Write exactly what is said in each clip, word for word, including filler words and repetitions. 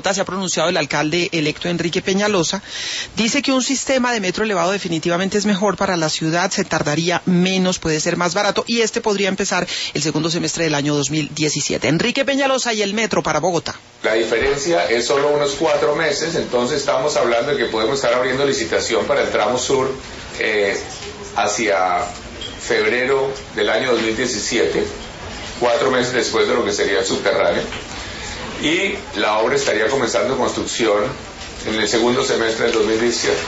Bogotá se ha pronunciado el alcalde electo Enrique Peñalosa. Dice que un sistema de metro elevado definitivamente es mejor para la ciudad, se tardaría menos, puede ser más barato y este podría empezar el segundo semestre del año dos mil diecisiete. Enrique Peñalosa y el metro para Bogotá. La diferencia es solo unos cuatro meses, entonces estamos hablando de que podemos estar abriendo licitación para el tramo sur eh, hacia febrero del año dos mil diecisiete, cuatro meses después de lo que sería el subterráneo, y la obra estaría comenzando construcción en el segundo semestre del dos mil diecisiete.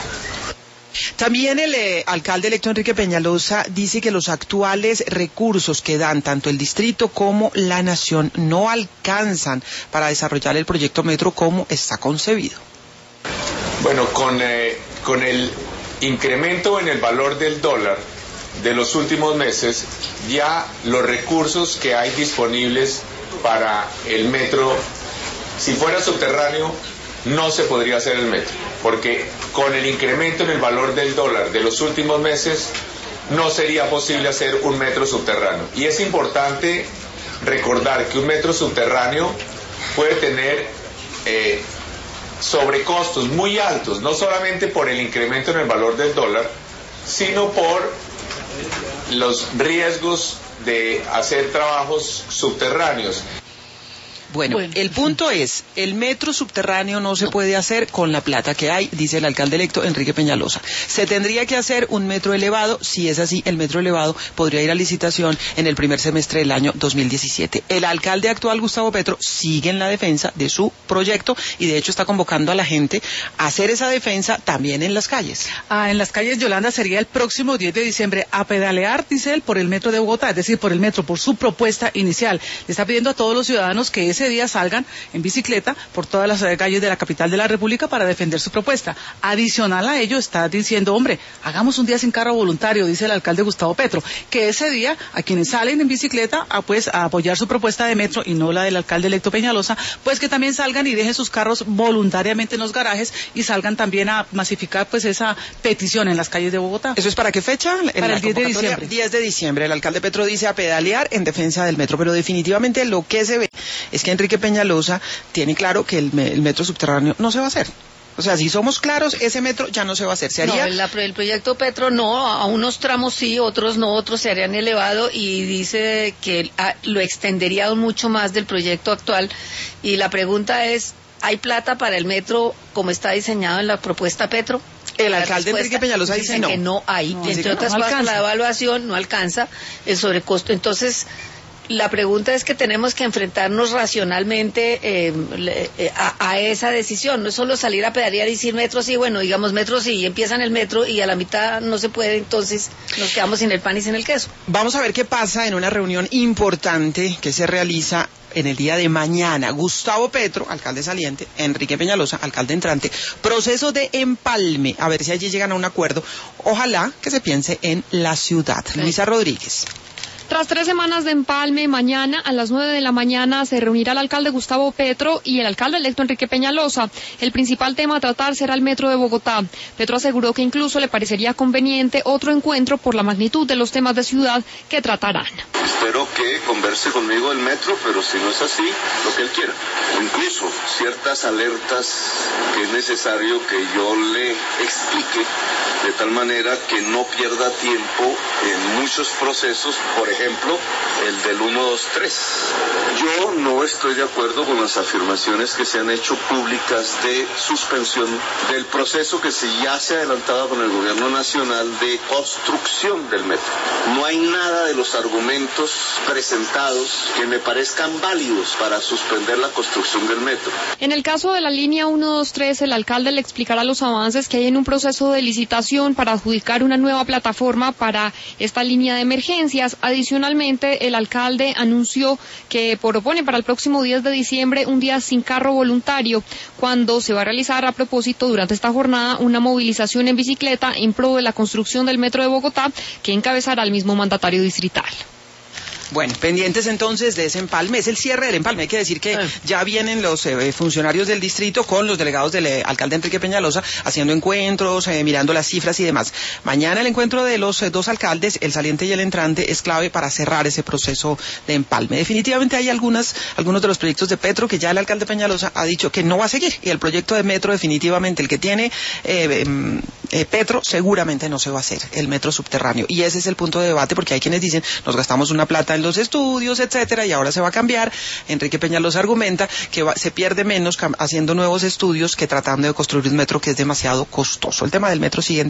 También el eh, alcalde electo Enrique Peñalosa dice que los actuales recursos que dan tanto el distrito como la nación no alcanzan para desarrollar el proyecto metro como está concebido. Bueno, con, eh, con el incremento en el valor del dólar de los últimos meses, ya los recursos que hay disponibles para el metro, si fuera subterráneo, no se podría hacer el metro, porque con el incremento en el valor del dólar de los últimos meses, no sería posible hacer un metro subterráneo. Y es importante recordar que un metro subterráneo puede tener eh, sobrecostos muy altos, no solamente por el incremento en el valor del dólar, sino por los riesgos de hacer trabajos subterráneos. Bueno, bueno, el punto es, el metro subterráneo no se no. puede hacer con la plata que hay, dice el alcalde electo Enrique Peñalosa. Se tendría que hacer un metro elevado, si es así, el metro elevado podría ir a licitación en el primer semestre del año dos mil diecisiete. El alcalde actual, Gustavo Petro, sigue en la defensa de su proyecto y de hecho está convocando a la gente a hacer esa defensa también en las calles. Ah, en las calles, Yolanda, sería el próximo diez de diciembre a pedalear, dice él, por el metro de Bogotá, es decir, por el metro, por su propuesta inicial. Le está pidiendo a todos los ciudadanos que ese día salgan en bicicleta por todas las calles de la capital de la República para defender su propuesta. Adicional a ello está diciendo, hombre, hagamos un día sin carro voluntario, dice el alcalde Gustavo Petro, que ese día a quienes salen en bicicleta a, pues, a apoyar su propuesta de metro y no la del alcalde electo Peñalosa, pues que también salgan y dejen sus carros voluntariamente en los garajes y salgan también a masificar pues esa petición en las calles de Bogotá. ¿Eso es para qué fecha? Para el diez de diciembre. diez de diciembre. El alcalde Petro dice a pedalear en defensa del metro, pero definitivamente lo que se ve es que Enrique Peñalosa tiene claro que el, el metro subterráneo no se va a hacer. O sea, si somos claros, ese metro ya no se va a hacer. ¿Se haría? No, el, el proyecto Petro no, a unos tramos sí, otros no, otros se harían elevado y dice que a, lo extendería mucho más del proyecto actual. Y la pregunta es, ¿hay plata para el metro como está diseñado en la propuesta Petro? El alcalde Enrique Peñalosa dice no. que no hay, no, entre otras no cosas la evaluación no alcanza el sobrecosto. Entonces, la pregunta es que tenemos que enfrentarnos racionalmente eh, a, a esa decisión. No es solo salir a pedalear y decir metro sí, bueno, digamos metro sí, y empiezan el metro y a la mitad no se puede, entonces nos quedamos sin el pan y sin el queso. Vamos a ver qué pasa en una reunión importante que se realiza en el día de mañana. Gustavo Petro, alcalde saliente, Enrique Peñalosa, alcalde entrante, proceso de empalme, a ver si allí llegan a un acuerdo. Ojalá que se piense en la ciudad. Sí. Luisa Rodríguez. Tras tres semanas de empalme, mañana a las nueve de la mañana se reunirá el alcalde Gustavo Petro y el alcalde electo Enrique Peñalosa. El principal tema a tratar será el metro de Bogotá. Petro aseguró que incluso le parecería conveniente otro encuentro por la magnitud de los temas de ciudad que tratarán. Espero que converse conmigo el metro, pero si no es así, lo que él quiera. Incluso ciertas alertas que es necesario que yo le explique de tal manera que no pierda tiempo en muchos procesos, por ejemplo, ejemplo, el del uno, dos, tres. Yo no estoy de acuerdo con las afirmaciones que se han hecho públicas de suspensión del proceso que se ya se adelantaba con el gobierno nacional de construcción del metro. No hay nada de los argumentos presentados que me parezcan válidos para suspender la construcción del metro. En el caso de la línea uno, dos, tres, el alcalde le explicará los avances que hay en un proceso de licitación para adjudicar una nueva plataforma para esta línea de emergencias. Adicionalmente, el alcalde anunció que propone para el próximo diez de diciembre un día sin carro voluntario, cuando se va a realizar a propósito durante esta jornada una movilización en bicicleta en pro de la construcción del metro de Bogotá que encabezará el mismo mandatario distrital. Bueno, pendientes entonces de ese empalme, es el cierre del empalme. Hay que decir que ya vienen los eh, funcionarios del distrito con los delegados del eh, alcalde Enrique Peñalosa haciendo encuentros, eh, mirando las cifras y demás. Mañana el encuentro de los eh, dos alcaldes, el saliente y el entrante, es clave para cerrar ese proceso de empalme. Definitivamente hay algunas, algunos de los proyectos de Petro que ya el alcalde Peñalosa ha dicho que no va a seguir, y el proyecto de metro definitivamente, el que tiene eh, eh, Petro, seguramente no se va a hacer, el metro subterráneo. Y ese es el punto de debate, porque hay quienes dicen, nos gastamos una plata en los estudios, etcétera, y ahora se va a cambiar. Enrique Peñalosa argumenta que va, se pierde menos haciendo nuevos estudios que tratando de construir un metro que es demasiado costoso. El tema del metro sigue